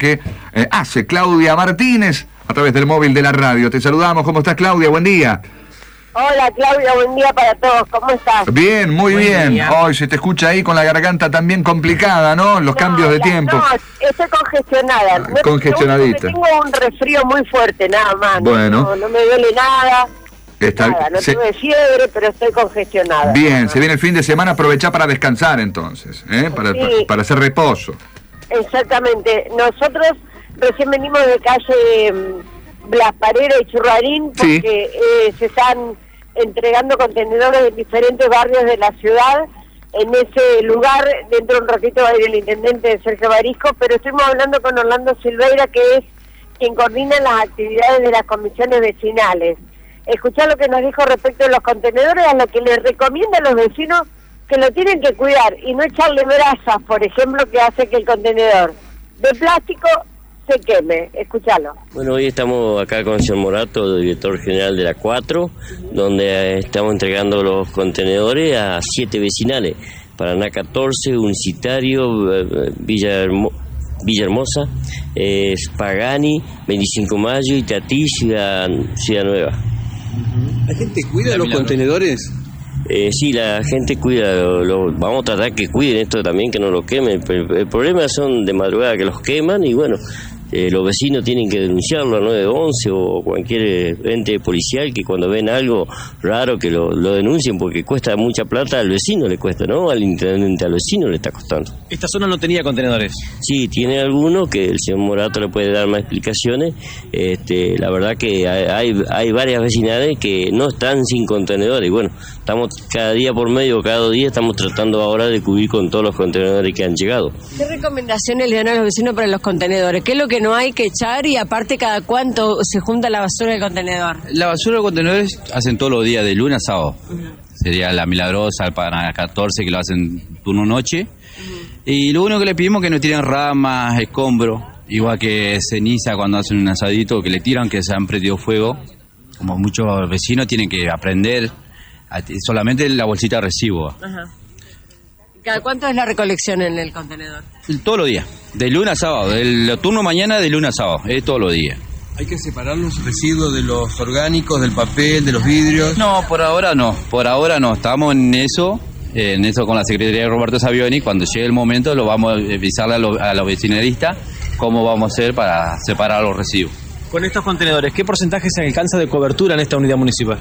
que hace Claudia Martínez a través del móvil de la radio. Te saludamos. ¿Cómo estás, Claudia? Buen día. Hola, Claudia, buen día para todos. ¿Cómo estás? Bien, muy bien. Hoy se te escucha ahí con la garganta también complicada, ¿no? Los cambios de tiempo. No, estoy congestionada. Congestionadita. Tengo un resfrío muy fuerte, nada más. Bueno. No me duele nada. No tuve fiebre, pero estoy congestionada. Bien, se viene el fin de semana, aprovechá para descansar entonces, para hacer reposo. Exactamente. Nosotros recién venimos de calle Blas Parera y Churrarín porque se están entregando contenedores en diferentes barrios de la ciudad. En ese lugar, dentro de un ratito va a ir el intendente Sergio Barisco, pero estuvimos hablando con Orlando Silveira, que es quien coordina las actividades de las comisiones vecinales. Escuchá lo que nos dijo respecto a los contenedores, a lo que les recomienda a los vecinos que lo tienen que cuidar y no echarle brasas, por ejemplo, que hace que el contenedor de plástico se queme. Escuchalo. Bueno, hoy estamos acá con el señor Morato, director general de la 4, donde estamos entregando los contenedores a 7 vecinales: Paraná 14, Unicitario, Villa Hermosa, Pagani, 25 Mayo, Itatí, Ciudad Nueva. ¿La gente cuida los contenedores? Sí, la gente cuida, vamos a tratar que cuiden esto también, que no lo quemen. El problema son de madrugada que los queman y bueno, los vecinos tienen que denunciarlo a 911 o cualquier ente policial, que cuando ven algo raro que lo denuncien, porque cuesta mucha plata, al vecino le cuesta, ¿no? Al intendente, al vecino le está costando. ¿Esta zona no tenía contenedores? Sí, tiene algunos que el señor Morato le puede dar más explicaciones. La verdad que hay varias vecinales que no están sin contenedores. Bueno, estamos cada día por medio, cada 2 días estamos tratando ahora de cubrir con todos los contenedores que han llegado. ¿Qué recomendaciones le dan a los vecinos para los contenedores? ¿Qué es lo que no hay que echar y aparte cada cuánto se junta la basura del contenedor? La basura de contenedores hacen todos los días, de lunes a sábado. Sería la Milagrosa, el Paraná 14, que lo hacen turno noche. Y lo único que le pedimos es que no tiren ramas, escombros, igual que ceniza cuando hacen un asadito, que le tiran, que se han prendido fuego. Como muchos vecinos tienen que aprender solamente la bolsita de residuo. Ajá. ¿Cada cuánto es la recolección en el contenedor? Todos los días, de lunes a sábado. El turno mañana de lunes a sábado, es todos los días. ¿Hay que separar los residuos de los orgánicos, del papel, de los vidrios? No, por ahora no. Estamos en eso con la Secretaría de Roberto Savioni. Cuando llegue el momento lo vamos a avisarle a los vecinalistas cómo vamos a hacer para separar los residuos. Con estos contenedores, ¿qué porcentaje se alcanza de cobertura en esta unidad municipal?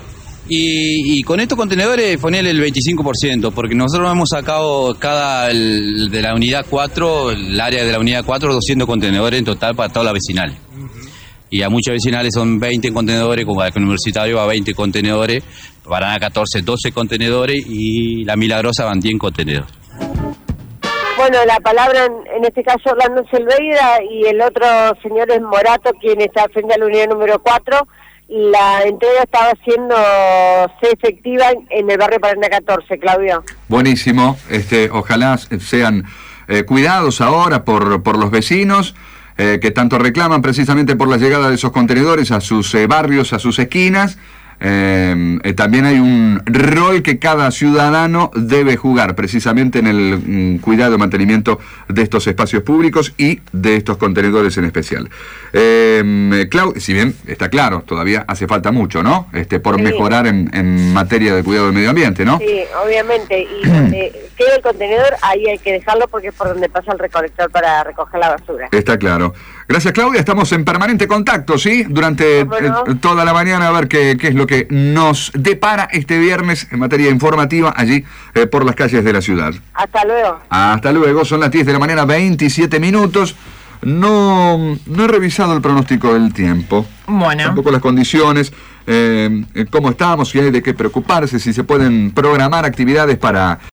Y con estos contenedores ponerle el 25%, porque nosotros hemos sacado de la unidad 4, el área de la unidad 4, 200 contenedores en total para todas las vecinales. Y a muchas vecinales son 20 contenedores, como el Universitario va 20 contenedores, Paraná 14, 12 contenedores y la Milagrosa van 10 contenedores. Bueno, la palabra en este caso Orlando Silveira y el otro señor es Morato, quien está frente a la unidad número 4. La entrega estaba haciéndose efectiva en el barrio Paraná 14, Claudio. Buenísimo, ojalá sean cuidados ahora por los vecinos que tanto reclaman precisamente por la llegada de esos contenedores a sus barrios, a sus esquinas. También hay un rol que cada ciudadano debe jugar precisamente en el cuidado y mantenimiento de estos espacios públicos y de estos contenedores en especial. Si bien está claro, todavía hace falta mucho, ¿no? Por mejorar en materia de cuidado del medio ambiente, ¿no? Sí, obviamente. Y donde quede el contenedor, ahí hay que dejarlo porque es por donde pasa el recolector para recoger la basura. Está claro. Gracias, Claudia. Estamos en permanente contacto, ¿sí? Durante toda la mañana a ver qué es lo que nos depara este viernes en materia informativa allí por las calles de la ciudad. Hasta luego. Hasta luego. Son las 10 de la mañana, 27 minutos. No he revisado el pronóstico del tiempo. Bueno. Tampoco las condiciones, cómo estamos, si hay de qué preocuparse, si se pueden programar actividades para